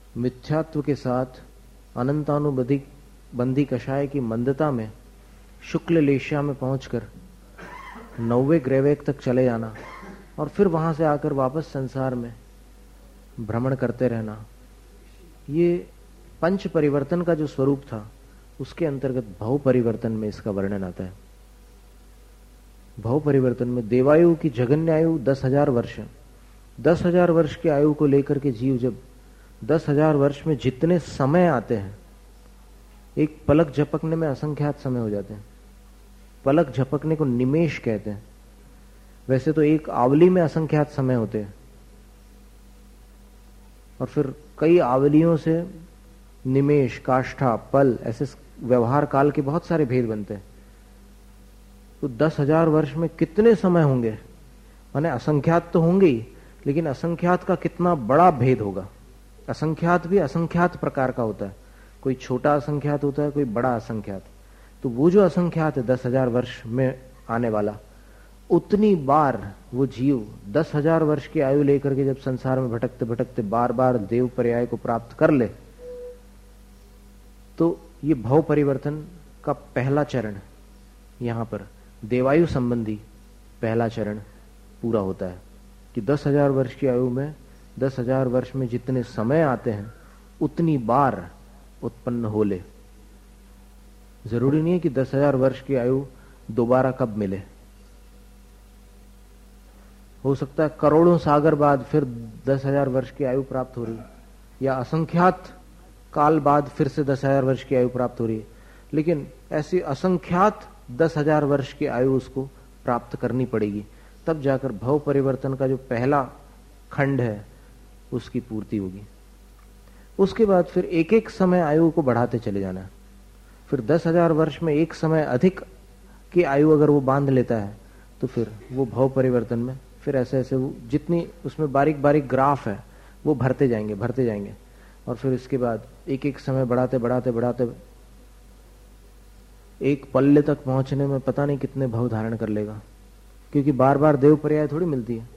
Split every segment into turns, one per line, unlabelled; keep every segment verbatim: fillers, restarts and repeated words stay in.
मिथ्यात्व के साथ अनंतानुबंधी बंदी कषाय की मंदता में शुक्ल लेशिया में पहुंचकर नौवे ग्रहवेग तक चले जाना और फिर वहां से आकर वापस संसार में भ्रमण करते रहना, ये पंच परिवर्तन का जो स्वरूप था उसके अंतर्गत भव परिवर्तन में इसका वर्णन आता है। भव परिवर्तन में देवायु की जघन्य आयु दस हजार वर्ष है। दस हजार वर्ष की आयु को लेकर के जीव जब दस हजार वर्ष में जितने समय आते हैं, एक पलक झपकने में असंख्यात समय हो जाते हैं। पलक झपकने को निमेष कहते हैं। वैसे तो एक आवली में असंख्यात समय होते हैं और फिर कई आवलियों से निमेष, काष्ठा, पल, ऐसे व्यवहार काल के बहुत सारे भेद बनते हैं। तो दस हजार वर्ष में कितने समय होंगे, माने असंख्यात तो होंगे ही, लेकिन असंख्यात का कितना बड़ा भेद होगा। असंख्यात भी असंख्यात प्रकार का होता है, कोई छोटा असंख्यात होता है, कोई बड़ा असंख्यात। तो वो जो असंख्यात है दस हजार वर्ष में आने वाला, उतनी बार वो जीव दस हजार वर्ष की आयु लेकर के जब संसार में भटकते भटकते बार बार देव पर्याय को प्राप्त कर ले, तो ये भव परिवर्तन का पहला चरण यहां पर देवायु संबंधी पहला चरण पूरा होता है कि दस हजार वर्ष की आयु में दस हजार वर्ष में जितने समय आते हैं उतनी बार उत्पन्न हो ले। जरूरी नहीं है कि दस हजार वर्ष की आयु दोबारा कब मिले, हो सकता है करोड़ों सागर बाद फिर दस हजार वर्ष की आयु प्राप्त हो रही, या असंख्यात काल बाद फिर से दस हजार वर्ष की आयु प्राप्त हो रही है, लेकिन ऐसी असंख्यात दस हजार वर्ष की आयु उसको प्राप्त करनी पड़ेगी, तब जाकर भव परिवर्तन का जो पहला खंड है उसकी पूर्ति होगी। उसके बाद फिर एक एक समय आयु को बढ़ाते चले जाना है। फिर दस हजार वर्ष में एक समय अधिक की आयु अगर वो बांध लेता है तो फिर वो भव परिवर्तन में फिर ऐसे ऐसे वो जितनी उसमें बारीक बारीक ग्राफ है वो भरते जाएंगे भरते जाएंगे और फिर इसके बाद एक एक समय बढ़ाते बढ़ाते बढ़ाते एक पल्ले तक पहुंचने में पता नहीं कितने भव धारण कर लेगा, क्योंकि बार बार देव पर्याय थोड़ी मिलती है।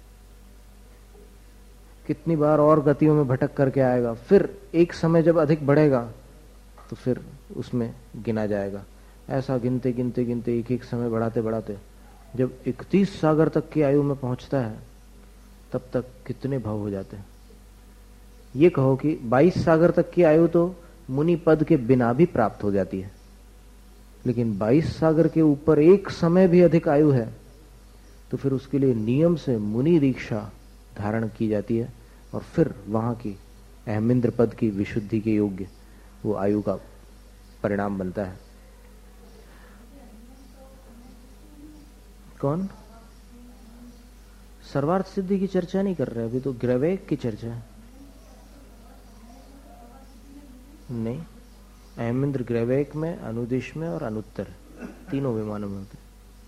कितनी बार और गतियों में भटक करके आएगा, फिर एक समय जब अधिक बढ़ेगा तो फिर उसमें गिना जाएगा। ऐसा गिनते गिनते गिनते एक एक समय बढ़ाते बढ़ाते जब इकतीस सागर तक की आयु में पहुंचता है तब तक कितने भव हो जाते हैं। ये कहो कि बाईस सागर तक की आयु तो मुनि पद के बिना भी प्राप्त हो जाती है, लेकिन बाईस सागर के ऊपर एक समय भी अधिक आयु है तो फिर उसके लिए नियम से मुनि दीक्षा धारण की जाती है और फिर वहां की अहमिंद्र पद की विशुद्धि के योग्य वो आयु का परिणाम बनता है। कौन? सर्वार्थ सिद्धि की चर्चा नहीं कर रहे, अभी तो ग्रवेक की चर्चा है। नहीं, अहमिंद्र ग्रवेक में, अनुदिश में और अनुत्तर तीनों विमानों में होते।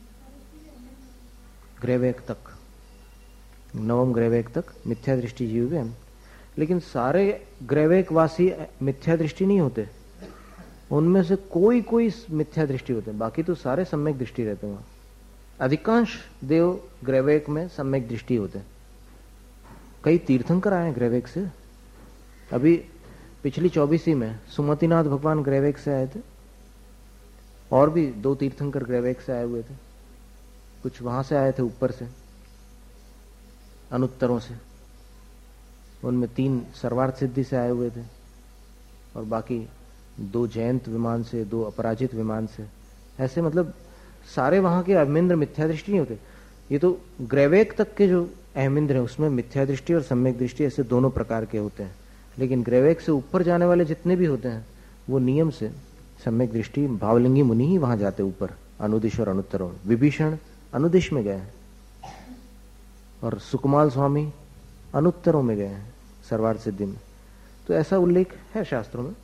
ग्रवेक तक, नवम ग्रवेक तक मिथ्या दृष्टि जीव भी हम, लेकिन सारे ग्रवेक वासी मिथ्या दृष्टि नहीं होते, उनमें से कोई कोई मिथ्या दृष्टि होते हैं, बाकी तो सारे सम्यक दृष्टि रहते हैं। अधिकांश देव ग्रवेक में सम्यक दृष्टि होते हैं। कई तीर्थंकर आए हैं ग्रवेक से। अभी पिछली चौबीसी में सुमतिनाथ भगवान ग्रवेक से आए थे, और भी दो तीर्थंकर ग्रवेक से आए हुए थे। कुछ वहां से आए थे ऊपर से, अनुत्तरों से, उनमें तीन सर्वार्थ सिद्धि से आए हुए थे और बाकी दो जयंत विमान से, दो अपराजित विमान से। ऐसे मतलब सारे वहां के अहमिंद्र मिथ्या दृष्टि नहीं होते। ये तो ग्रवेक तक के जो अहमिंद्र है उसमें मिथ्या दृष्टि और सम्यक दृष्टि ऐसे दोनों प्रकार के होते हैं, लेकिन ग्रवेक से ऊपर जाने वाले जितने भी होते हैं वो नियम से सम्यक दृष्टि, भावलिंगी मुनि ही वहां जाते ऊपर, अनुदिश और अनुत्तरों। विभीषण अनुदिश में गए हैं और सुकुमाल स्वामी अनुत्तरों में गए हैं सर्वार्थ सिद्धि में। तो ऐसा उल्लेख है शास्त्रों में।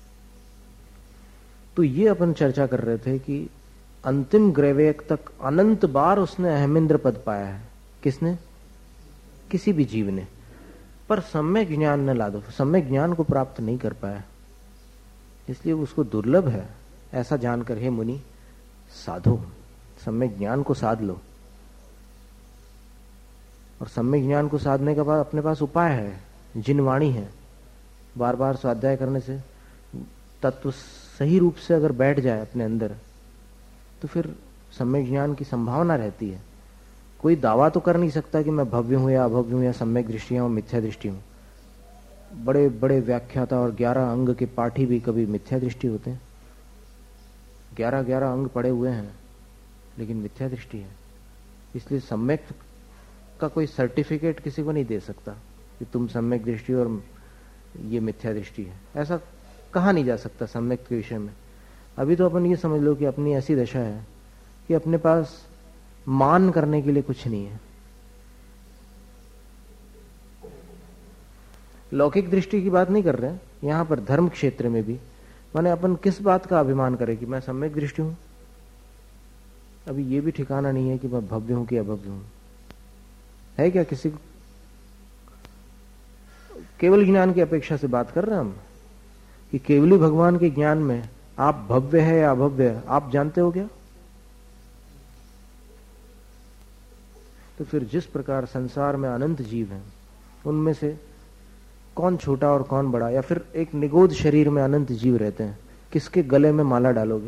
तो ये अपन चर्चा कर रहे थे कि अंतिम ग्रवेक तक अनंत बार उसने अहमिंद्र पद पाया है। किसने? किसी भी जीव ने, पर सम्यक ज्ञान न लादो, सम्यक ज्ञान को प्राप्त नहीं कर पाया, इसलिए उसको दुर्लभ है। ऐसा जानकर हे मुनि साधो, सम्यक ज्ञान को साध लो। और सम्यक ज्ञान को साधने के बाद अपने पास उपाय है, जिनवाणी है। बार बार स्वाध्याय करने से तत्व सही रूप से अगर बैठ जाए अपने अंदर तो फिर सम्यक ज्ञान की संभावना रहती है। कोई दावा तो कर नहीं सकता कि मैं भव्य हूं या अभव्य हूं या सम्यक दृष्टि हूं मिथ्या दृष्टि हूं। बड़े बड़े व्याख्याता और ग्यारह अंग के पाठी भी कभी मिथ्या दृष्टि होते हैं। ग्यारह ग्यारह अंग पड़े हुए हैं लेकिन मिथ्या दृष्टि है। इसलिए सम्यक का कोई सर्टिफिकेट किसी को नहीं दे सकता कि तुम सम्यक दृष्टि और ये मिथ्या दृष्टि है, ऐसा कहा नहीं जा सकता सम्यक के विषय में। अभी तो अपन ये समझ लो कि अपनी ऐसी दशा है कि अपने पास मान करने के लिए कुछ नहीं है। लौकिक दृष्टि की बात नहीं कर रहे हैं, यहां पर धर्म क्षेत्र में भी माने अपन किस बात का अभिमान करें कि मैं सम्यक दृष्टि हूं। अभी ये भी ठिकाना नहीं है कि मैं भव्य हूं कि अभव्य हूं। है क्या किसी को? केवल ज्ञान की अपेक्षा से बात कर रहे हैं हम कि केवली भगवान के ज्ञान में आप भव्य है या अभव्य है आप जानते हो क्या? तो फिर जिस प्रकार संसार में अनंत जीव हैं उनमें से कौन छोटा और कौन बड़ा, या फिर एक निगोद शरीर में अनंत जीव रहते हैं, किसके गले में माला डालोगे?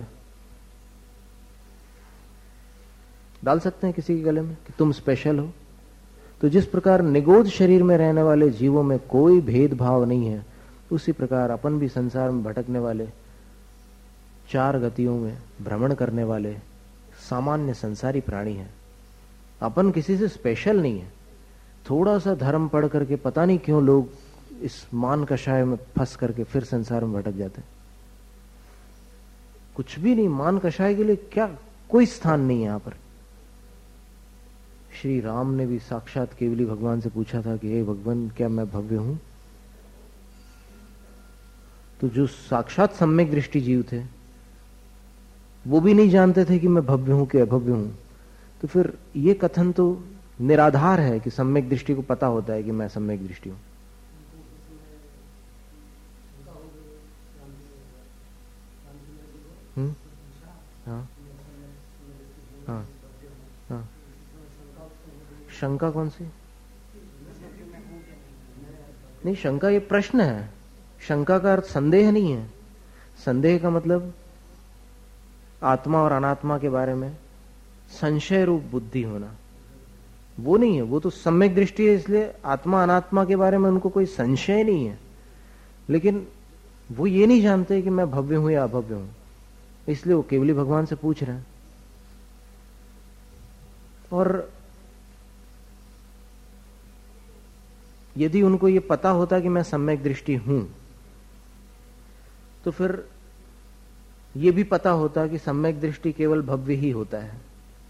डाल सकते हैं किसी के गले में कि तुम स्पेशल हो? तो जिस प्रकार निगोद शरीर में रहने वाले जीवों में कोई भेदभाव नहीं है, उसी प्रकार अपन भी संसार में भटकने वाले, चार गतियों में भ्रमण करने वाले सामान्य संसारी प्राणी हैं। अपन किसी से स्पेशल नहीं है। थोड़ा सा धर्म पढ़ करके पता नहीं क्यों लोग इस मान कषाय में फंस करके फिर संसार में भटक जाते हैं। कुछ भी नहीं, मान कषाय के लिए क्या कोई स्थान नहीं है यहां पर। श्री राम ने भी साक्षात केवली भगवान से पूछा था कि हे भगवान क्या मैं भव्य हूं? तो जो साक्षात सम्यक दृष्टि जीव थे वो भी नहीं जानते थे कि मैं भव्य हूं कि अभव्य हूं। तो फिर ये कथन तो निराधार है कि सम्यक दृष्टि को पता होता है कि मैं सम्यक दृष्टि हूं। हम्म हाँ हाँ हाँ शंका कौन सी? नहीं, शंका ये प्रश्न है। शंका का अर्थ संदेह नहीं है। संदेह का मतलब आत्मा और अनात्मा के बारे में संशय रूप बुद्धि होना, वो नहीं है। वो तो सम्यक दृष्टि है, इसलिए आत्मा अनात्मा के बारे में उनको कोई संशय नहीं है। लेकिन वो ये नहीं जानते कि मैं भव्य हूं या अभव्य हूं, इसलिए वो केवली भगवान से पूछ रहे हैं। और यदि उनको ये पता होता कि मैं सम्यक दृष्टि हूं तो फिर ये भी पता होता कि सम्यक दृष्टि केवल भव्य ही होता है।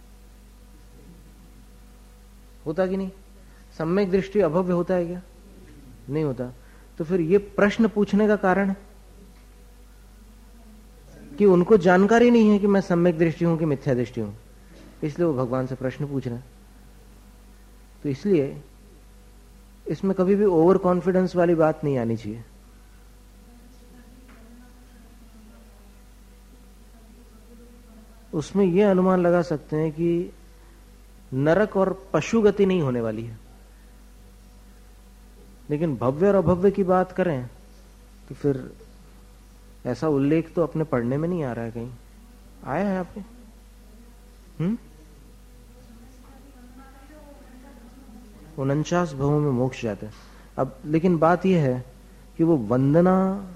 होता कि नहीं? सम्यक दृष्टि अभव्य होता है क्या? नहीं होता। तो फिर ये प्रश्न पूछने का कारण कि उनको जानकारी नहीं है कि मैं सम्यक दृष्टि हूं कि मिथ्या दृष्टि हूं, इसलिए वो भगवान से प्रश्न पूछ रहे हैं। तो इसलिए इसमें कभी भी ओवर कॉन्फिडेंस वाली बात नहीं आनी चाहिए। उसमें यह अनुमान लगा सकते हैं कि नरक और पशु गति नहीं होने वाली है। लेकिन भव्य और अभव्य की बात करें तो फिर ऐसा उल्लेख तो अपने पढ़ने में नहीं आ रहा है। कहीं आया है आपके? हम्म उनचास भवों में मोक्ष जाते हैं। अब लेकिन बात यह है कि वो वंदना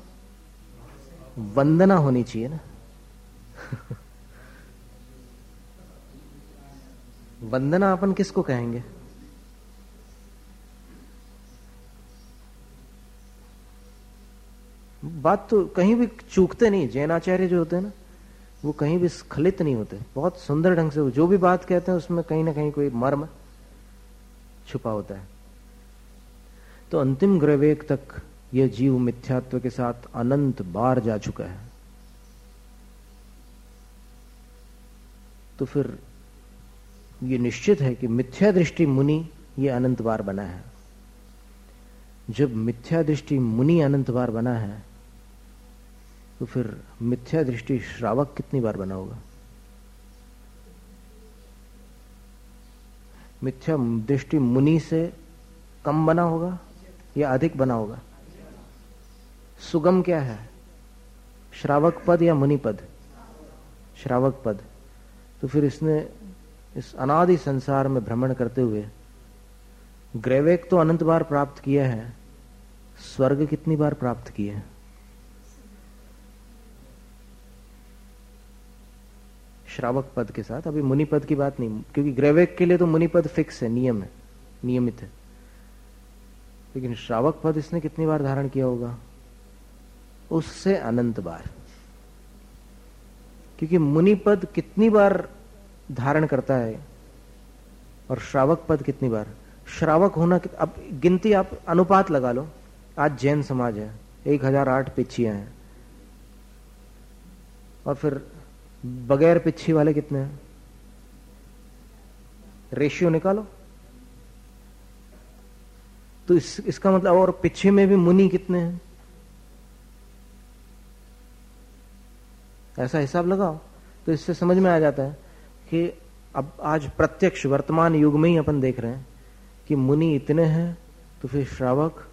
वंदना होनी चाहिए ना। वंदना अपन किसको कहेंगे? बात तो कहीं भी चूकते नहीं। जैनाचार्य जो होते हैं ना, वो कहीं भी स्खलित नहीं होते। बहुत सुंदर ढंग से वो जो भी बात कहते हैं उसमें कहीं ना कहीं कोई मर्म छुपा होता है। तो अंतिम ग्रवेक तक यह जीव मिथ्यात्व के साथ अनंत बार जा चुका है। तो फिर ये निश्चित है कि मिथ्या दृष्टि मुनि ये अनंत बार बना है। जब मिथ्या दृष्टि मुनि अनंत बार बना है तो फिर मिथ्या दृष्टि श्रावक कितनी बार बना होगा? मिथ्या दृष्टि मुनि से कम बना होगा या अधिक बना होगा? सुगम क्या है, श्रावक पद या मुनि पद? श्रावक पद। तो फिर इसने इस अनादि संसार में भ्रमण करते हुए ग्रैवेक तो अनंत बार प्राप्त किया है, स्वर्ग कितनी बार प्राप्त किया है? श्रावक पद के साथ। अभी मुनि पद की बात नहीं, क्योंकि ग्रैवेक के लिए तो मुनि पद फिक्स है, नियम है, नियमित है। लेकिन श्रावक पद इसने कितनी बार धारण किया होगा? उससे अनंत बार। क्योंकि मुनि पद कितनी बार धारण करता है और श्रावक पद कितनी बार? श्रावक होना, अब गिनती आप अनुपात लगा लो। आज जैन समाज है, एक हजार आठ पिच्छियां हैं, और फिर बगैर पिच्छी वाले कितने हैं? रेशियो निकालो। तो इस, इसका मतलब, और पिच्छे में भी मुनि कितने हैं? ऐसा हिसाब लगाओ तो इससे समझ में आ जाता है कि अब आज प्रत्यक्ष वर्तमान युग में ही अपन देख रहे हैं कि मुनि इतने हैं, तो फिर श्रावक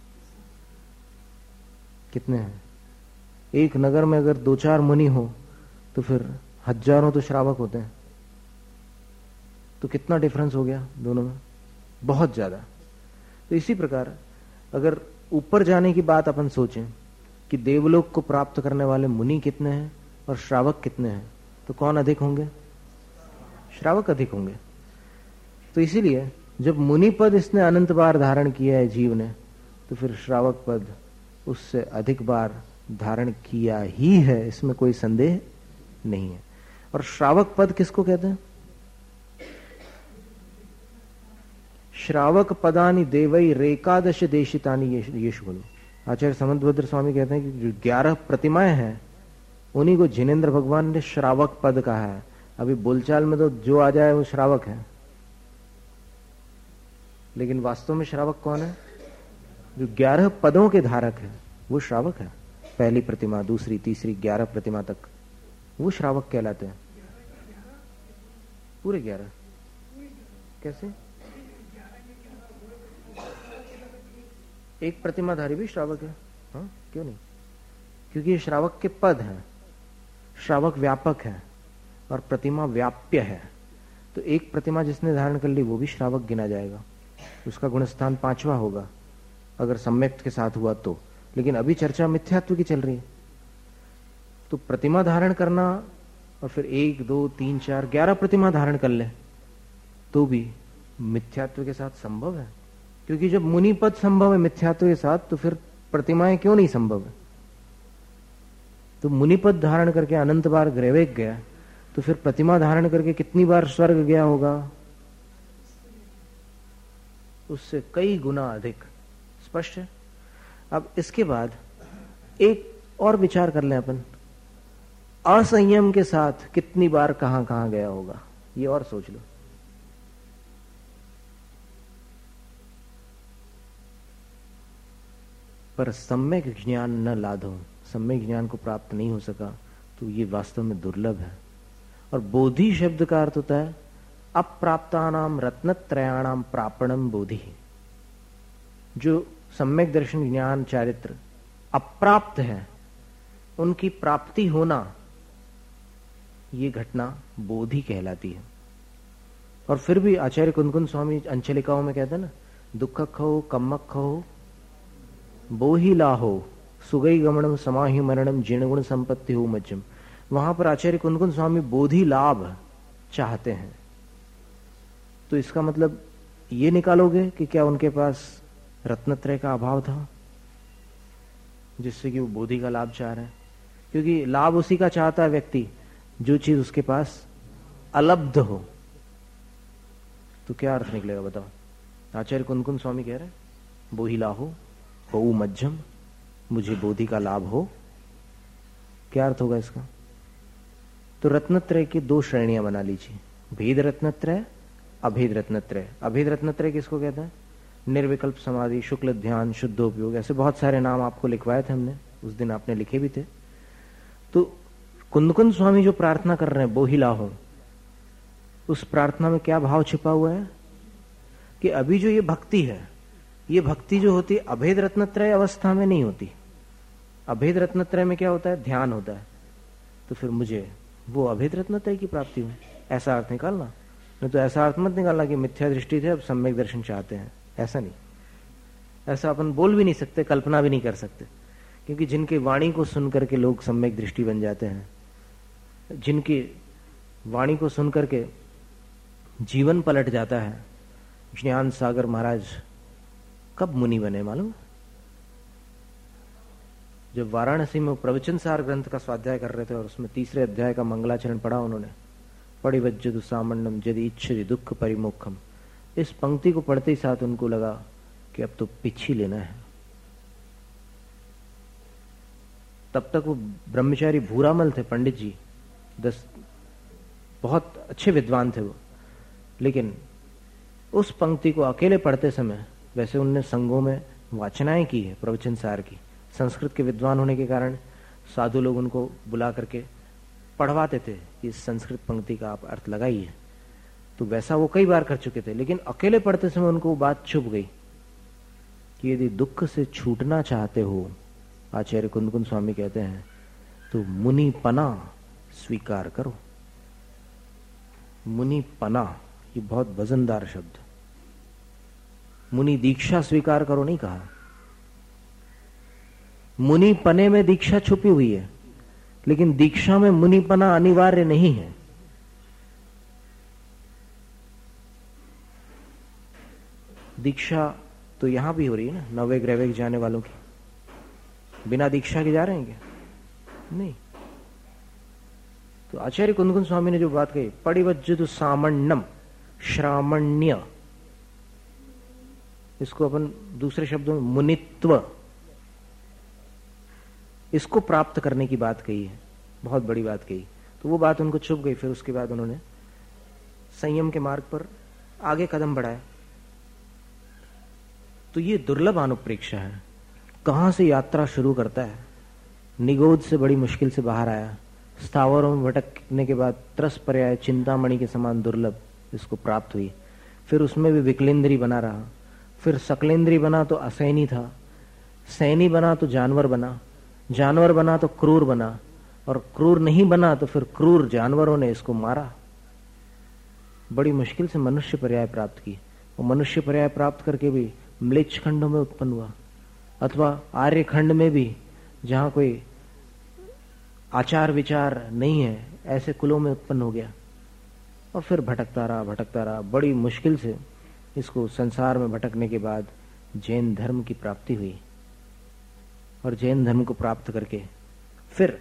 कितने हैं? एक नगर में अगर दो चार मुनि हो तो फिर हजारों तो श्रावक होते हैं। तो कितना डिफरेंस हो गया दोनों में? बहुत ज्यादा। तो इसी प्रकार अगर ऊपर जाने की बात अपन सोचें कि देवलोक को प्राप्त करने वाले मुनि कितने हैं और श्रावक कितने हैं, तो कौन अधिक होंगे? श्रावक अधिक होंगे। तो इसीलिए जब मुनि पद इसने अनंत बार धारण किया है जीव ने, तो फिर श्रावक पद उससे अधिक बार धारण किया ही है, इसमें कोई संदेह नहीं है। और श्रावक पद किसको कहते हैं? श्रावक पदानी देवई रेकादश देशितानी यीशु बोलो। आचार्य समंतभद्र स्वामी कहते हैं कि जो ग्यारह प्रतिमाएं हैं उन्हीं को जिनेन्द्र भगवान ने श्रावक पद कहा है। अभी बोलचाल में तो जो आ जाए वो श्रावक है, लेकिन वास्तव में श्रावक कौन है? जो ग्यारह पदों के धारक है वो श्रावक है। पहली प्रतिमा, दूसरी, तीसरी, ग्यारह प्रतिमा तक वो श्रावक कहलाते हैं। पूरे ग्यारह कैसे? एक प्रतिमाधारी भी श्रावक है। हाँ, क्यों नहीं? क्योंकि ये श्रावक के पद हैं। श्रावक व्यापक है और प्रतिमा व्याप्य है। तो एक प्रतिमा जिसने धारण कर ली वो भी श्रावक गिना जाएगा, उसका गुणस्थान पांचवा होगा अगर सम्यक्त के साथ हुआ तो। लेकिन अभी चर्चा मिथ्यात्व की चल रही है, तो प्रतिमा धारण करना और फिर एक, दो, तीन, चार, ग्यारह प्रतिमा धारण कर ले तो भी मिथ्यात्व के साथ संभव है। क्योंकि जब मुनि पद संभव है मिथ्यात्व के साथ, तो फिर प्रतिमाएं क्यों नहीं संभव है? तो मुनि पद धारण करके अनंत बार ग्रैवेक गया, तो फिर प्रतिमा धारण करके कितनी बार स्वर्ग गया होगा? उससे कई गुना अधिक। स्पष्ट है? अब इसके बाद एक और विचार कर लें अपन, असंयम के साथ कितनी बार कहां कहां गया होगा, ये और सोच लो। पर सम्यक ज्ञान न लाधो, सम्यक ज्ञान को प्राप्त नहीं हो सका, तो ये वास्तव में दुर्लभ है। और बोधि शब्द का अर्थ होता है अप्राप्तानाम रत्नत्रयाणाम प्रापणम बोधि। जो सम्यक दर्शन, ज्ञान, चारित्र अप्राप्त है, उनकी प्राप्ति होना, ये घटना बोधि कहलाती है। और फिर भी आचार्य कुंदकुंद स्वामी अंचलिकाओं में कहते हैं ना, दुख खो कम्मक खो बोहि लाहो सुगई गमनम समाहि मरणम जीर्ण गुण संपत्ति हो मज्जम। वहां पर आचार्य कुंदकुंद स्वामी बोधि लाभ चाहते हैं। तो इसका मतलब ये निकालोगे कि क्या उनके पास रत्नत्रय का अभाव था जिससे कि वो बोधि का लाभ चाह रहे हैं? क्योंकि लाभ उसी का चाहता है व्यक्ति जो चीज उसके पास अलब्ध हो। तो क्या अर्थ निकलेगा बताओ? आचार्य कुंदकुंद स्वामी कह रहे हैं बोहि लाहो बहु मज्जम, मुझे बोधि का लाभ हो। क्या अर्थ होगा इसका? तो रत्नत्रय की दो श्रेणियां बना लीजिए, भेद रत्नत्रय, अभेद रत्नत्रय। अभेद रत्नत्रय किसको कहते हैं? निर्विकल्प समाधि, शुक्ल ध्यान, शुद्धोपयोग, ऐसे बहुत सारे नाम आपको लिखवाए थे हमने, उस दिन आपने लिखे भी थे। तो कुंदकुंद स्वामी जो प्रार्थना कर रहे हैं बोहि लाहो, उस प्रार्थना में क्या भाव छिपा हुआ है कि अभी जो ये भक्ति है, ये भक्ति जो होती है अभेद रत्नत्रय अवस्था में नहीं होती, अभेद रत्नत्रय में क्या होता है? ध्यान होता है। तो फिर मुझे वो अभेद रत्नत्रय की प्राप्ति हुई, ऐसा अर्थ निकालना। नहीं तो ऐसा अर्थ मत निकालना कि मिथ्या दृष्टि थे अब सम्यक दर्शन चाहते हैं, ऐसा नहीं। ऐसा अपन बोल भी नहीं सकते, कल्पना भी नहीं कर सकते, क्योंकि जिनके वाणी को सुन करके लोग सम्यक दृष्टि बन जाते हैं, जिनकी वाणी को सुन करके जीवन पलट जाता है। ज्ञान सागर महाराज कब मुनि बने मालूम? जब वाराणसी में प्रवचन सार ग्रंथ का स्वाध्याय कर रहे थे और उसमें तीसरे अध्याय का मंगलाचरण पढ़ा उन्होंने, पड़िवज्जतु सामण्यम यदि इच्छति दुख परिमुखम। इस पंक्ति को पढ़ते ही साथ उनको लगा कि अब तो पिछी लेना है। तब तक वो ब्रह्मचारी भूरामल थे, पंडित जी, दस बहुत अच्छे विद्वान थे वो, लेकिन उस पंक्ति को अकेले पढ़ते समय, वैसे उनने संघों में वाचनाएं की है प्रवचन सार की, संस्कृत के विद्वान होने के कारण साधु लोग उनको बुला करके पढ़वाते थे कि इस संस्कृत पंक्ति का आप अर्थ लगाइए, तो वैसा वो कई बार कर चुके थे। लेकिन अकेले पढ़ते समय उनको वो बात चुभ गई कि यदि दुख से छूटना चाहते हो, आचार्य कुंदकुंद स्वामी कहते हैं, तो मुनि पना स्वीकार करो। मुनि पना, ये बहुत वजनदार शब्द। मुनि दीक्षा स्वीकार करो नहीं कहा, मुनि पने में दीक्षा छुपी हुई है, लेकिन दीक्षा में मुनिपना अनिवार्य नहीं है। दीक्षा तो यहां भी हो रही है ना, नवे ग्रैविक जाने वालों की, बिना दीक्षा के जा रहे हैं क्या? नहीं। तो आचार्य कुंदकुंद स्वामी ने जो बात कही, पड़िवज्जतु सामण्यम, श्रामण्य, इसको अपन दूसरे शब्दों में मुनित्व, इसको प्राप्त करने की बात कही है, बहुत बड़ी बात कही। तो वो बात उनको चुभ गई। फिर उसके बाद उन्होंने संयम के मार्ग पर आगे कदम बढ़ाया। तो ये दुर्लभ अनुप्रेक्षा है। कहां से यात्रा शुरू करता है, निगोद से बड़ी मुश्किल से बाहर आया, स्थावरों में भटकने के बाद त्रस पर्याय चिंतामणि के समान दुर्लभ इसको प्राप्त हुई। फिर उसमें भी विकलेंद्री बना रहा, फिर सकलेंद्री बना तो असैनी था, सैनी बना तो जानवर बना, जानवर बना तो क्रूर बना, और क्रूर नहीं बना तो फिर क्रूर जानवरों ने इसको मारा। बड़ी मुश्किल से मनुष्य पर्याय प्राप्त की। और मनुष्य पर्याय प्राप्त करके भी म्लेच्छ खंडों में उत्पन्न हुआ, अथवा आर्य खंड में भी जहां कोई आचार विचार नहीं है, ऐसे कुलों में उत्पन्न हो गया। और फिर भटकता रहा भटकता रहा बड़ी मुश्किल से इसको संसार में भटकने के बाद जैन धर्म की प्राप्ति हुई। और जैन धर्म को प्राप्त करके फिर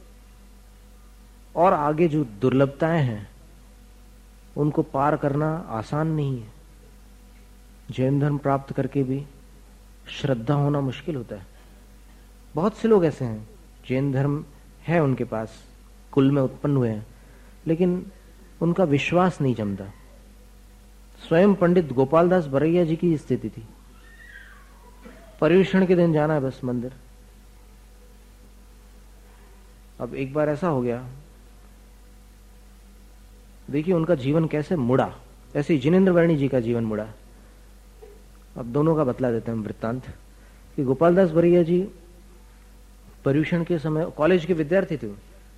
और आगे जो दुर्लभताएं हैं उनको पार करना आसान नहीं है। जैन धर्म प्राप्त करके भी श्रद्धा होना मुश्किल होता है। बहुत से लोग ऐसे हैं, जैन धर्म है उनके पास, कुल में उत्पन्न हुए हैं, लेकिन उनका विश्वास नहीं जमता। स्वयं पंडित गोपाल दास बरैया जी की स्थिति थी। पर्युषण के दिन जाना है बस मंदिर। अब एक बार ऐसा हो गया, देखिए उनका जीवन कैसे मुड़ा, ऐसे ही जिनेन्द्र वर्णी जी का जीवन मुड़ा। अब दोनों का बतला देते हैं वृत्तांत कि गोपाल दास बरैया जी पर्युषण के समय कॉलेज के विद्यार्थी थे।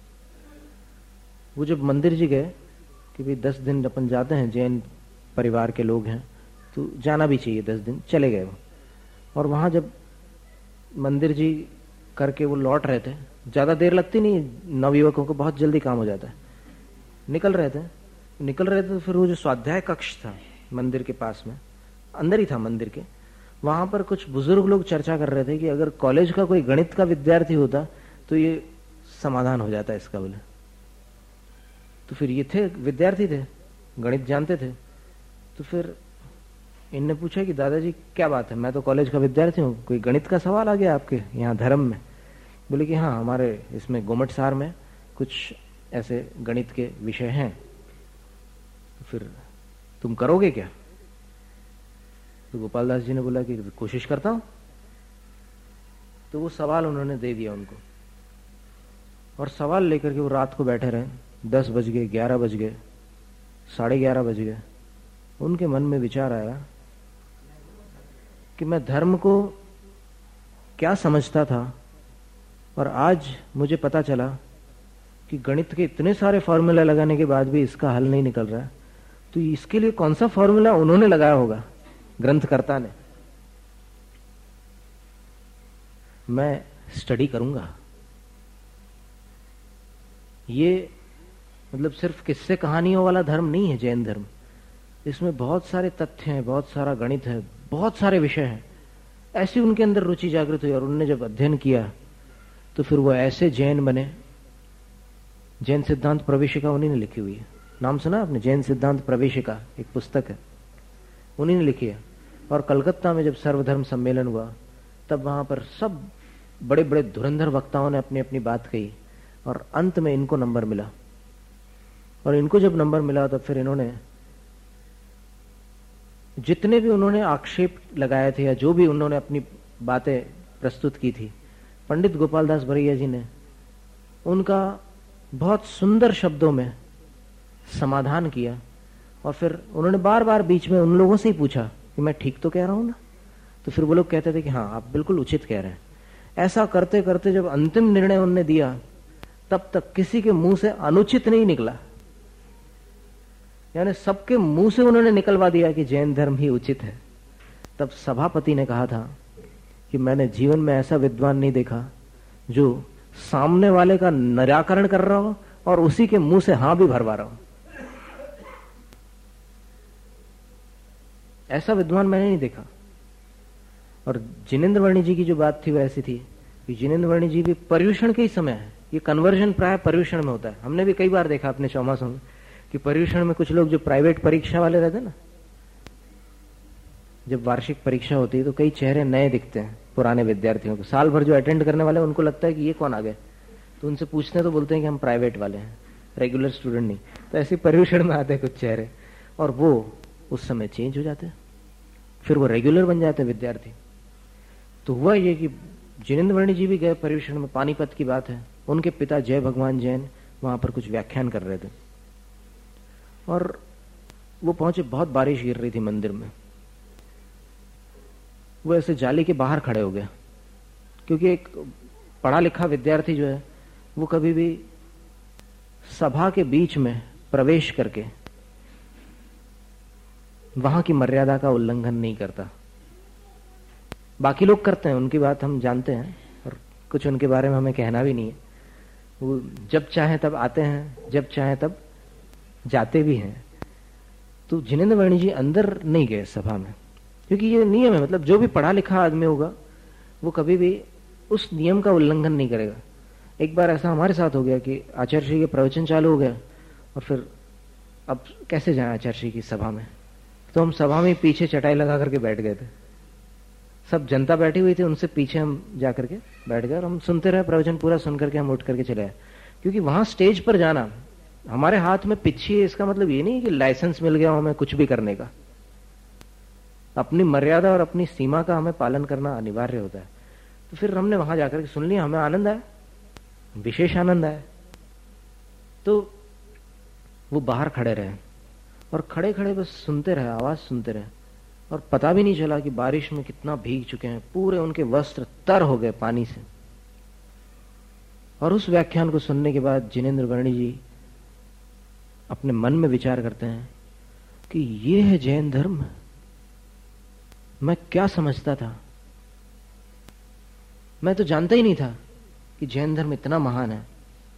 वो जब मंदिर जी गए कि भाई दस दिन अपन जाते हैं, जैन परिवार के लोग हैं तो जाना भी चाहिए, दस दिन चले गए वो। और वहां जब मंदिर जी करके वो लौट रहे थे, ज्यादा देर लगती नहीं, नवयुवकों को बहुत जल्दी काम हो जाता है, निकल रहे थे निकल रहे थे तो फिर वो जो स्वाध्याय कक्ष था मंदिर के पास में, अंदर ही था मंदिर के, वहां पर कुछ बुजुर्ग लोग चर्चा कर रहे थे कि अगर कॉलेज का कोई गणित का विद्यार्थी होता तो ये समाधान हो जाता इसका। बोले तो फिर ये थे विद्यार्थी थे, गणित जानते थे। तो फिर इनने पूछा कि दादाजी क्या बात है, मैं तो कॉलेज का विद्यार्थी हूँ, कोई गणित का सवाल आ गया आपके यहाँ धर्म में? बोले कि हाँ, हमारे इसमें गोमट सार में कुछ ऐसे गणित के विषय हैं, तो फिर तुम करोगे क्या? तो गोपाल दास जी ने बोला कि कोशिश करता हूं। तो वो सवाल उन्होंने दे दिया उनको, और सवाल लेकर के वो रात को बैठे रहे। दस बज गए, ग्यारह बज गए, साढ़े ग्यारह बज गए। उनके मन में विचार आया कि मैं धर्म को क्या समझता था और आज मुझे पता चला कि गणित के इतने सारे फॉर्मूला लगाने के बाद भी इसका हल नहीं निकल रहा है, तो इसके लिए कौन सा फॉर्मूला उन्होंने लगाया होगा ग्रंथकर्ता ने। मैं स्टडी करूंगा। ये मतलब सिर्फ किस्से कहानियों वाला धर्म नहीं है जैन धर्म। इसमें बहुत सारे तथ्य हैं, बहुत सारा गणित है, बहुत सारे विषय हैं। ऐसी उनके अंदर रुचि जागृत हुई और उन्होंने जब अध्ययन किया तो फिर वो ऐसे जैन बने। जैन सिद्धांत प्रवेशिका उन्हीं ने लिखी हुई है। नाम सुना आपने? जैन सिद्धांत प्रवेशिका एक पुस्तक है, उन्हीं ने लिखी है। और कलकत्ता में जब सर्वधर्म सम्मेलन हुआ तब वहां पर सब बड़े बड़े धुरंधर वक्ताओं ने अपनी अपनी बात कही और अंत में इनको नंबर मिला। और इनको जब नंबर मिला तो फिर इन्होंने जितने भी उन्होंने आक्षेप लगाए थे या जो भी उन्होंने अपनी बातें प्रस्तुत की थी, पंडित गोपाल दास बरैया जी ने उनका बहुत सुंदर शब्दों में समाधान किया। और फिर उन्होंने बार बार बीच में उन लोगों से ही पूछा कि मैं ठीक तो कह रहा हूं ना? तो फिर वो लोग कहते थे कि हाँ आप बिल्कुल उचित कह रहे हैं। ऐसा करते करते जब अंतिम निर्णय उन्होंने दिया तब तक किसी के मुंह से अनुचित नहीं निकला, यानी सबके मुंह से उन्होंने निकलवा दिया कि जैन धर्म ही उचित है। तब सभापति ने कहा था कि मैंने जीवन में ऐसा विद्वान नहीं देखा जो सामने वाले का निराकरण कर रहा हो और उसी के मुंह से हां भी भरवा रहा हो। ऐसा विद्वान मैंने नहीं देखा। और जिनेंद्र वर्णी जी की जो बात थी वो ऐसी थी कि जिनेंद्र वर्णी जी भी पर्यूषण के ही समय है। ये कन्वर्जन प्राय पर्यूषण में होता है। हमने भी कई बार देखा अपने चौमासों में कि पर्यूषण में कुछ लोग जो प्राइवेट परीक्षा वाले रहते हैं ना, जब वार्षिक परीक्षा होती है तो कई चेहरे नए दिखते हैं पुराने विद्यार्थियों को। साल भर जो अटेंड करने वाले उनको लगता है कि ये कौन आ गए, तो उनसे पूछते हैं तो बोलते हैं कि हम प्राइवेट वाले हैं, रेगुलर स्टूडेंट नहीं। तो ऐसे पर्यूषण में आते हैं कुछ चेहरे और वो उस समय चेंज हो जाते हैं, फिर वो रेगुलर बन जाते हैं विद्यार्थी। तो हुआ ये कि जिनेंद्र वर्णी जी भी गए पर्यूषण में। पानीपत की बात है, उनके पिता जय भगवान जैन वहां पर कुछ व्याख्यान कर रहे थे और वो पहुंचे, बहुत बारिश गिर रही थी मंदिर में। वो ऐसे जाली के बाहर खड़े हो गए क्योंकि एक पढ़ा लिखा विद्यार्थी जो है वो कभी भी सभा के बीच में प्रवेश करके वहां की मर्यादा का उल्लंघन नहीं करता। बाकी लोग करते हैं, उनकी बात हम जानते हैं और कुछ उनके बारे में हमें कहना भी नहीं है। वो जब चाहे तब आते हैं, जब चाहे तब जाते भी हैं। तो जिनेंद्र वर्णी जी अंदर नहीं गए सभा में क्योंकि ये नियम है। मतलब जो भी पढ़ा लिखा आदमी होगा वो कभी भी उस नियम का उल्लंघन नहीं करेगा। एक बार ऐसा हमारे साथ हो गया कि आचार्य श्री के प्रवचन चालू हो गया और फिर अब कैसे जाए आचार्य श्री की सभा में, तो हम सभा में पीछे चटाई लगा करके बैठ गए थे। सब जनता बैठी हुई थी, उनसे पीछे हम जा करके बैठ गए और हम सुनते रहे प्रवचन। पूरा सुन करके हम उठ करके चले आए क्योंकि वहां स्टेज पर जाना हमारे हाथ में पिच्छी है। इसका मतलब ये नहीं कि लाइसेंस मिल गया हमें कुछ भी करने का। अपनी मर्यादा और अपनी सीमा का हमें पालन करना अनिवार्य होता है। तो फिर हमने वहां जाकर के सुन लिया, हमें आनंद आया, विशेष आनंद आया। तो वो बाहर खड़े रहे और खड़े खड़े बस सुनते रहे, आवाज सुनते रहे और पता भी नहीं चला कि बारिश में कितना भीग चुके हैं। पूरे उनके वस्त्र तर हो गए पानी से। और उस व्याख्यान को सुनने के बाद जिनेंद्र वर्णी जी अपने मन में विचार करते हैं कि ये है जैन धर्म। मैं क्या समझता था, मैं तो जानता ही नहीं था कि जैन धर्म इतना महान है।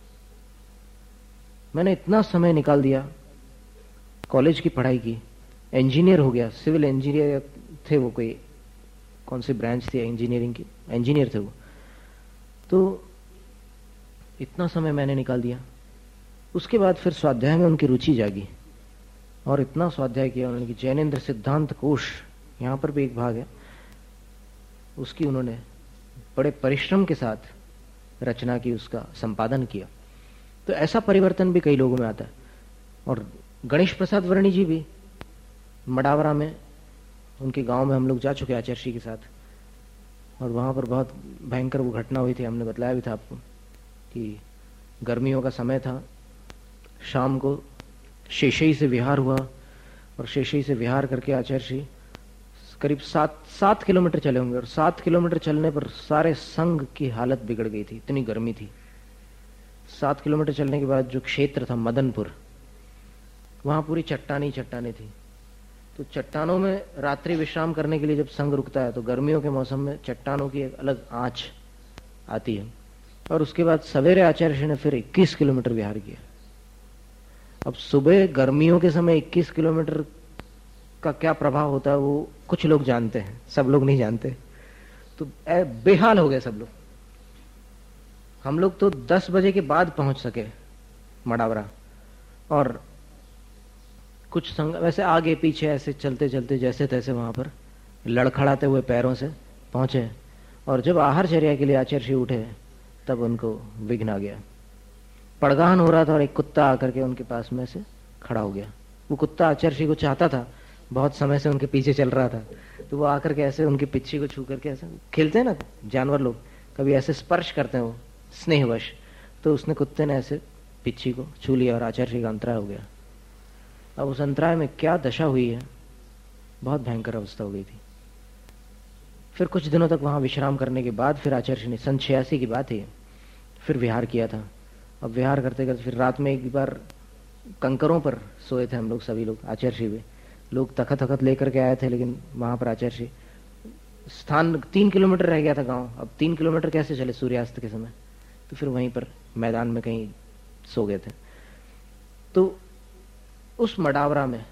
मैंने इतना समय निकाल दिया, कॉलेज की पढ़ाई की, इंजीनियर हो गया, सिविल इंजीनियर थे वो, कोई कौन सी ब्रांच थी इंजीनियरिंग की, इंजीनियर थे वो। तो इतना समय मैंने निकाल दिया। उसके बाद फिर स्वाध्याय में उनकी रुचि जागी और इतना स्वाध्याय किया उन्होंने कि जैनेन्द्र सिद्धांत कोश, यहां पर भी एक भाग है, उसकी उन्होंने बड़े परिश्रम के साथ रचना की, उसका संपादन किया। तो ऐसा परिवर्तन भी कई लोगों में आता है। और गणेश प्रसाद वर्णी जी भी मडावरा में, उनके गांव में हम लोग जा चुके आचार्य जी के साथ, और वहां पर बहुत भयंकर वो घटना हुई थी। हमने बताया भी था आपको कि गर्मियों का समय था, शाम को शेषई से विहार हुआ और शेषई से विहार करके आचार्य जी करीब सात सात किलोमीटर चले होंगे, और सात किलोमीटर चलने पर सारे संघ की हालत बिगड़ गई थी, इतनी गर्मी थी। सात किलोमीटर चलने के बाद जो क्षेत्र था मदनपुर, वहां पूरी चट्टानी चट्टाने थी। तो चट्टानों में रात्रि विश्राम करने के लिए जब संघ रुकता है तो गर्मियों के मौसम में चट्टानों की एक अलग आंच आती है। और उसके बाद सवेरे आचार्य ने फिर इक्कीस किलोमीटर विहार किया। अब सुबह गर्मियों के समय इक्कीस किलोमीटर का क्या प्रभाव होता है वो कुछ लोग जानते हैं, सब लोग नहीं जानते। तो बेहाल हो गए सब लोग। हम लोग तो दस बजे के बाद पहुंच सके मडावरा, और कुछ संग वैसे आगे पीछे ऐसे चलते चलते जैसे तैसे वहां पर लड़खड़ाते हुए पैरों से पहुंचे। और जब आहारचर्या के लिए आचार्य उठे तब उनको विघ्न आ गया। पड़गाहन हो रहा था और एक कुत्ता आकर के उनके पास में से खड़ा हो गया। वो कुत्ता आचार्य को चाहता था, बहुत समय से उनके पीछे चल रहा था। तो वो आकर के ऐसे उनकी पिच्छी को छू करके ऐसे खेलते हैं ना जानवर लोग, कभी ऐसे स्पर्श करते हैं वो स्नेहवश। तो उसने कुत्ते ने ऐसे पिच्छी को छू लिया और आचार्य का अंतराय हो गया। अब उस अंतराय में क्या दशा हुई है, बहुत भयंकर अवस्था हो गई थी। फिर कुछ दिनों तक वहां विश्राम करने के बाद फिर आचार्य ने सन छियासी की बात है फिर विहार किया था। अब विहार करते करते फिर रात में एक बार कंकरों पर सोए थे हम लोग, सभी लोग, आचार्य भी। लोग तखत तखत लेकर के आए थे, लेकिन वहां पर आचार्य स्थान तीन किलोमीटर रह गया था गांव। अब तीन किलोमीटर कैसे चले सूर्यास्त के समय, तो फिर वहीं पर मैदान में कहीं सो गए थे। तो उस मडावरा में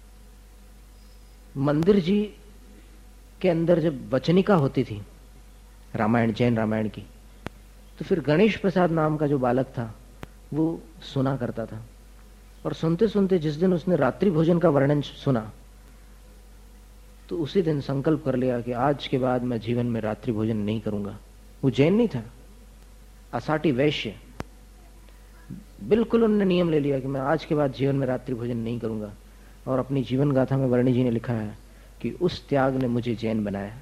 मंदिर जी के अंदर जब वचनिका होती थी रामायण, जैन रामायण की, तो फिर गणेश प्रसाद नाम का जो बालक था वो सुना करता था। और सुनते सुनते जिस दिन उसने रात्रि भोजन का वर्णन सुना तो उसी दिन संकल्प कर लिया कि आज के बाद मैं जीवन में रात्रि भोजन नहीं करूंगा। वो जैन नहीं था, असाटी वैश्य। बिल्कुल उन्होंने नियम ले लिया कि मैं आज के बाद जीवन में रात्रि भोजन नहीं करूंगा। और अपनी जीवन गाथा में वर्णी जी ने लिखा है कि उस त्याग ने मुझे जैन बनाया,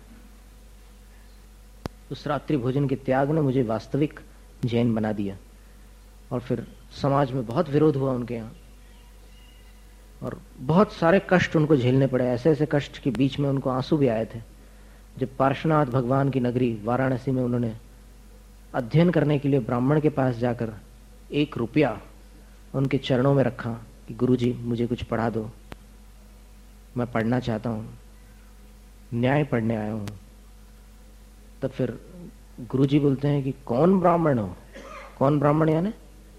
उस रात्रि भोजन के त्याग ने मुझे वास्तविक जैन बना दिया। और फिर समाज में बहुत विरोध हुआ उनके यहाँ, और बहुत सारे कष्ट उनको झेलने पड़े। ऐसे ऐसे कष्ट के बीच में उनको आंसू भी आए थे जब पार्श्वनाथ भगवान की नगरी वाराणसी में उन्होंने अध्ययन करने के लिए ब्राह्मण के पास जाकर एक रुपया उनके चरणों में रखा कि गुरुजी मुझे कुछ पढ़ा दो, मैं पढ़ना चाहता हूँ, न्याय पढ़ने आया हूँ। तब फिर गुरुजी बोलते हैं कि कौन ब्राह्मण हो? कौन ब्राह्मण यानी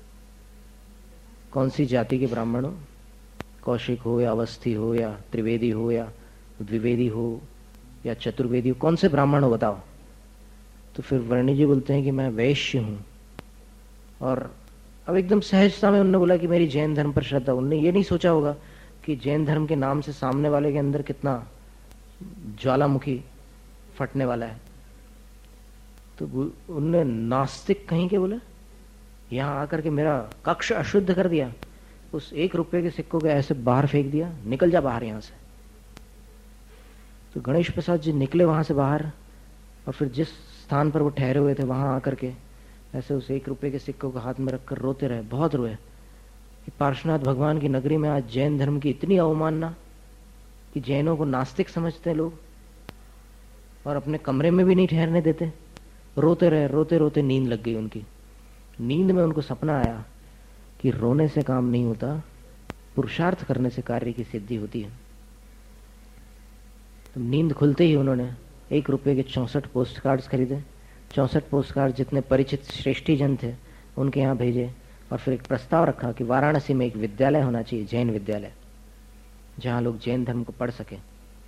कौन सी जाति के ब्राह्मण हो? कौशिक हो या अवस्थी हो या त्रिवेदी हो या द्विवेदी हो या चतुर्वेदी हो, कौन से ब्राह्मण हो बताओ? तो फिर वर्णी जी बोलते हैं कि मैं वैश्य हूं। और अब एकदम सहजता में उन्होंने बोला कि मेरी जैन धर्म पर श्रद्धा। उन्होंने ये नहीं सोचा होगा कि जैन धर्म के नाम से सामने वाले के अंदर कितना ज्वालामुखी फटने वाला है। तो उनने नास्तिक कहीं के बोले, यहां आकर के मेरा कक्ष अशुद्ध कर दिया, उस एक रुपए के सिक्कों को ऐसे बाहर फेंक दिया, निकल जा बाहर यहां से। तो गणेश प्रसाद जी निकले वहां से बाहर, और फिर जिस स्थान पर वो ठहरे हुए थे वहां आकर के ऐसे उस एक रुपए के सिक्कों को हाथ में रखकर रोते रहे, बहुत रोए कि पार्श्वनाथ भगवान की नगरी में आज जैन धर्म की इतनी अवमानना कि जैनों को नास्तिक समझते लोग और अपने कमरे में भी नहीं ठहरने देते। रोते रहे, रोते रोते नींद लग गई उनकी। नींद में उनको सपना आया कि रोने से काम नहीं होता, पुरुषार्थ करने से कार्य की सिद्धि होती है। तो नींद खुलते ही उन्होंने एक रुपए के चौसठ पोस्ट कार्ड्स खरीदे। चौसठ पोस्ट कार्ड जितने परिचित श्रेष्ठी जन थे उनके यहाँ भेजे, और फिर एक प्रस्ताव रखा कि वाराणसी में एक विद्यालय होना चाहिए, जैन विद्यालय, जहां लोग जैन धर्म को पढ़ सके।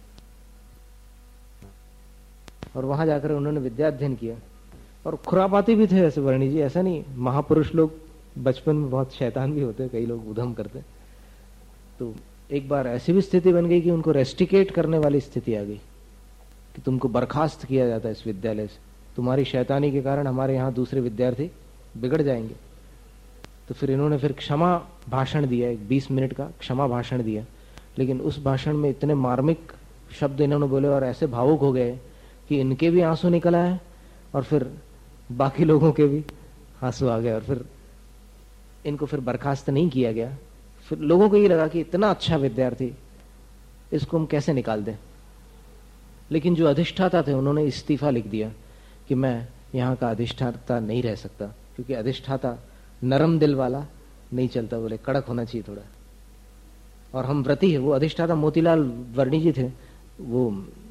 और वहां जाकर उन्होंने विद्याध्ययन किया। और खुरापाती भी थे ऐसे वर्णी जी, ऐसा नहीं, महापुरुष लोग बचपन में बहुत शैतान भी होते, कई लोग उधम करते। तो एक बार ऐसी भी स्थिति बन गई कि उनको रेस्टिकेट करने वाली स्थिति आ गई कि तुमको बर्खास्त किया जाता है इस विद्यालय से, तुम्हारी शैतानी के कारण हमारे यहाँ दूसरे विद्यार्थी बिगड़ जाएंगे। तो फिर इन्होंने फिर क्षमा भाषण दिया, एक बीस मिनट का क्षमा भाषण दिया। लेकिन उस भाषण में इतने मार्मिक शब्द इन्होंने बोले और ऐसे भावुक हो गए कि इनके भी आंसू निकल आए और फिर बाकी लोगों के भी आंसू आ गए। और फिर इनको फिर बर्खास्त नहीं किया गया। फिर लोगों को ये लगा कि इतना अच्छा विद्यार्थी, इसको हम कैसे निकाल दें। लेकिन जो अधिष्ठाता थे उन्होंने इस्तीफा लिख दिया कि मैं यहाँ का अधिष्ठाता नहीं रह सकता, क्योंकि अधिष्ठाता नरम दिल वाला नहीं चलता, बोले कड़क होना चाहिए थोड़ा। और हम व्रती है, वो अधिष्ठाता मोतीलाल वर्णी जी थे, वो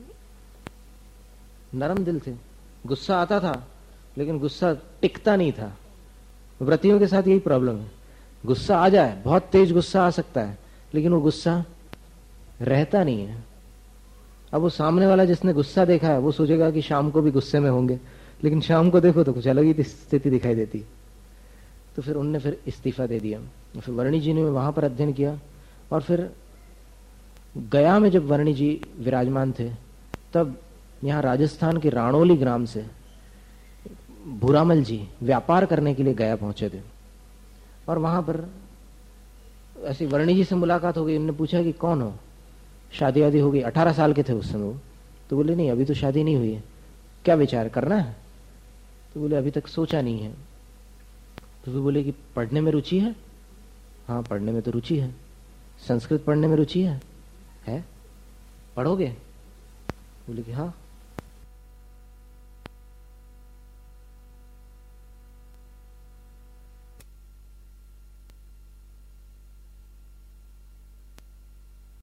नरम दिल थे, गुस्सा आता था लेकिन गुस्सा टिकता नहीं था। व्रतियों के साथ यही प्रॉब्लम है, गुस्सा आ जाए, बहुत तेज गुस्सा आ सकता है, लेकिन वो गुस्सा रहता नहीं है। अब वो सामने वाला जिसने गुस्सा देखा है वो सोचेगा कि शाम को भी गुस्से में होंगे, लेकिन शाम को देखो तो कुछ अलग ही स्थिति दिखाई देती। तो फिर उनने फिर इस्तीफा दे दिया। फिर वर्णी जी ने वहां पर अध्ययन किया, और फिर गया में जब वर्णी जी विराजमान थे तब यहाँ राजस्थान के राणौली ग्राम से भूरामल जी व्यापार करने के लिए गया पहुंचे थे। और वहां पर ऐसी वर्णी जी से मुलाकात हो गई। उन्होंने पूछा कि कौन हो, शादी वादी हो गई? अठारह साल के थे उस समय वो। तो बोले नहीं, अभी तो शादी नहीं हुई है। क्या विचार करना है? तो बोले अभी तक सोचा नहीं है। तो वो बोले कि पढ़ने में रुचि है? हाँ, पढ़ने में तो रुचि है। संस्कृत पढ़ने में रुचि है? है, पढ़ोगे? बोले कि हाँ।